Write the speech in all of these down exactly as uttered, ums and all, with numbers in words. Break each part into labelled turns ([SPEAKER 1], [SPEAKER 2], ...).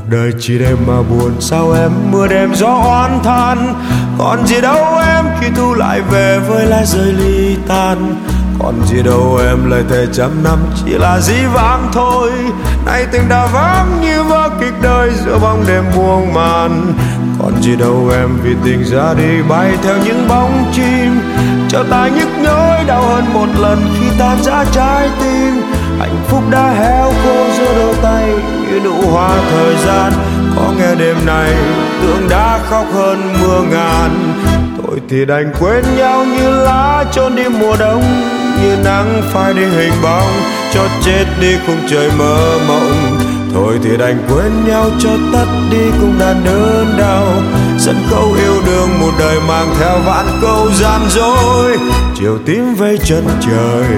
[SPEAKER 1] Cuộc đời chỉ đêm mà buồn sao em, mưa đêm gió oán than. Còn gì đâu em khi thu lại về với lá rơi ly tan. Còn gì đâu em lời thề trăm năm chỉ là dĩ vãng thôi. Nay tình đã vắng như vở kịch đời giữa bóng đêm buông màn. Còn gì đâu em vì tình ra đi bay theo những bóng chim. Cho ta nhức nhối đau hơn một lần khi tan rã trái tim. Hạnh phúc đã héo khô giữa đôi tay như nụ hoa thời gian. Có nghe đêm này tượng đã khóc hơn mưa ngàn. Thôi thì đành quên nhau như lá trốn đi mùa đông, như nắng phai đi hình bóng, cho chết đi cùng trời mơ mộng. Thôi thì đành quên nhau cho tắt đi cùng đàn đơn đau. Sân khấu yêu đương một đời mang theo vạn câu gian dối. Chiều tím vây chân trời,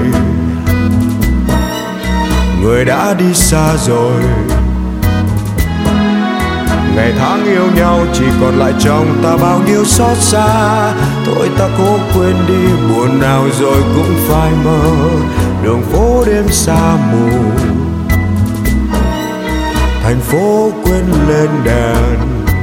[SPEAKER 1] người đã đi xa rồi. Ngày tháng yêu nhau chỉ còn lại trong ta bao nhiêu xót xa. Thôi ta cố quên đi buồn nào rồi cũng phai mờ. Đường phố đêm xa mù, thành phố quên lên đèn.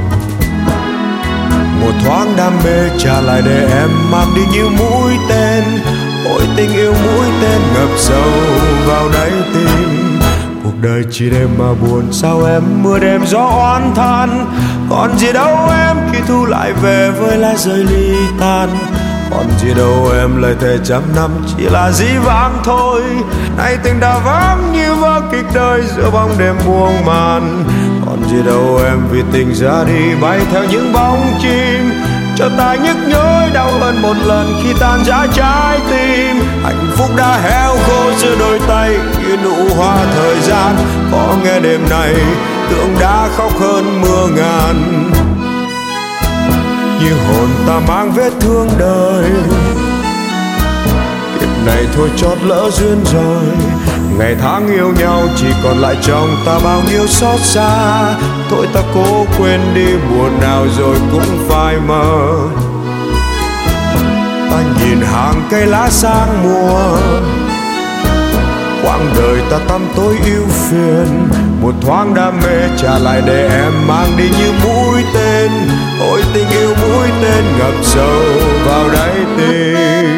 [SPEAKER 1] Một thoáng đam mê trả lại để em mang đi như mũi tên. Ôi tình yêu mũi tên ngập sâu vào đáy tim. Cuộc đời chỉ đêm mà buồn sao em, mưa đêm gió oán than. Còn gì đâu em khi thu lại về với lá rơi ly tan. Còn gì đâu em lời thề trăm năm chỉ là dĩ vãng thôi. Nay tình đã vắng như vở kịch đời giữa bóng đêm buông màn. Còn gì đâu em vì tình ra đi bay theo những bóng chim. Cho ta nhức nhối đau hơn một lần khi tan rã trái tim. Hạnh phúc đã héo khô giữa đôi tay như nụ hoa thời gian. Có nghe đêm này tượng đã khóc hơn mưa ngàn. Như hồn ta mang vết thương đời, kiếp này thôi chót lỡ duyên rồi. Ngày tháng yêu nhau chỉ còn lại trong ta bao nhiêu xót xa. Thôi ta cố quên đi buồn nào rồi cũng phai mờ. Ta nhìn hàng cây lá sang mùa, quãng đời ta tăm tối ưu phiền. Một thoáng đam mê trả lại để em mang đi như mũi tên. Ôi tình yêu mũi tên ngập sâu vào đáy tim.